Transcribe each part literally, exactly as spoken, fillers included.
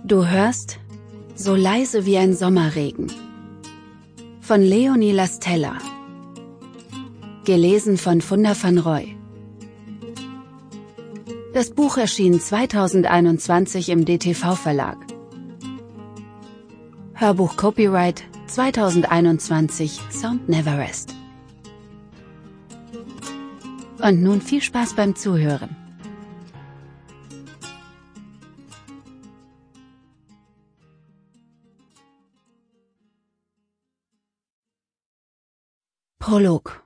Du hörst So leise wie ein Sommerregen von Leonie Lastella. Gelesen von Funda van Roy. Das Buch erschien zweitausendeinundzwanzig im D T V-Verlag. Hörbuch Copyright zweitausendeinundzwanzig Sound Never Rest. Und nun viel Spaß beim Zuhören. Prolog.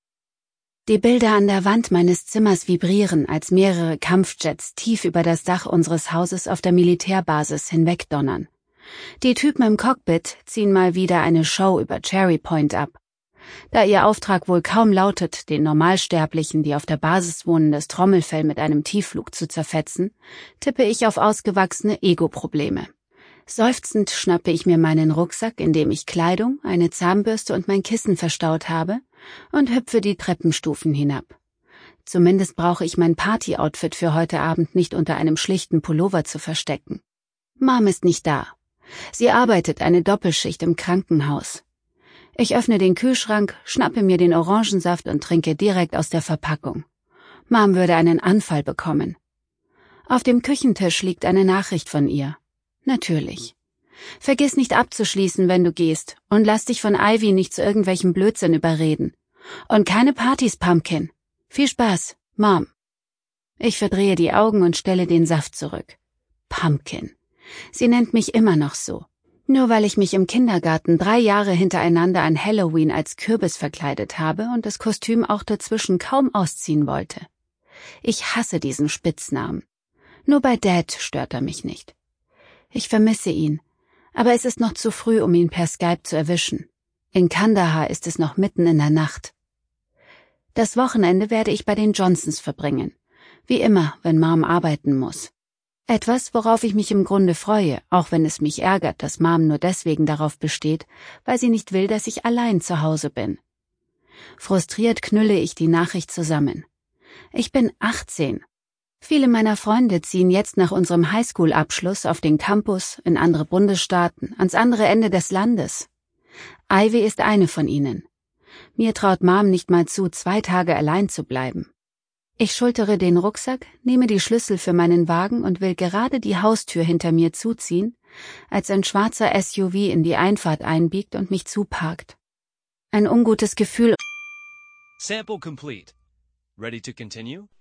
Die Bilder an der Wand meines Zimmers vibrieren, als mehrere Kampfjets tief über das Dach unseres Hauses auf der Militärbasis hinwegdonnern. Die Typen im Cockpit ziehen mal wieder eine Show über Cherry Point ab. Da ihr Auftrag wohl kaum lautet, den Normalsterblichen, die auf der Basis wohnen, das Trommelfell mit einem Tiefflug zu zerfetzen, tippe ich auf ausgewachsene Ego-Probleme. Seufzend schnappe ich mir meinen Rucksack, in dem ich Kleidung, eine Zahnbürste und mein Kissen verstaut habe, und hüpfe die Treppenstufen hinab. Zumindest brauche ich mein Party-Outfit für heute Abend nicht unter einem schlichten Pullover zu verstecken. Mom ist nicht da. Sie arbeitet eine Doppelschicht im Krankenhaus. Ich öffne den Kühlschrank, schnappe mir den Orangensaft und trinke direkt aus der Verpackung. Mom würde einen Anfall bekommen. Auf dem Küchentisch liegt eine Nachricht von ihr. Natürlich. Vergiss nicht abzuschließen, wenn du gehst, und lass dich von Ivy nicht zu irgendwelchem Blödsinn überreden. Und keine Partys, Pumpkin. Viel Spaß, Mom. Ich verdrehe die Augen und stelle den Saft zurück. Pumpkin. Sie nennt mich immer noch so. Nur weil ich mich im Kindergarten drei Jahre hintereinander an Halloween als Kürbis verkleidet habe und das Kostüm auch dazwischen kaum ausziehen wollte. Ich hasse diesen Spitznamen. Nur bei Dad stört er mich nicht. Ich vermisse ihn, aber es ist noch zu früh, um ihn per Skype zu erwischen. In Kandahar ist es noch mitten in der Nacht. Das Wochenende werde ich bei den Johnsons verbringen. Wie immer, wenn Mom arbeiten muss. Etwas, worauf ich mich im Grunde freue, auch wenn es mich ärgert, dass Mom nur deswegen darauf besteht, weil sie nicht will, dass ich allein zu Hause bin. Frustriert knülle ich die Nachricht zusammen. Ich bin achtzehn. Viele meiner Freunde ziehen jetzt nach unserem Highschool-Abschluss auf den Campus, in andere Bundesstaaten, ans andere Ende des Landes. Ivy ist eine von ihnen. Mir traut Mom nicht mal zu, zwei Tage allein zu bleiben. Ich schultere den Rucksack, nehme die Schlüssel für meinen Wagen und will gerade die Haustür hinter mir zuziehen, als ein schwarzer S U V in die Einfahrt einbiegt und mich zuparkt. Ein ungutes Gefühl. Sample complete. Ready to continue?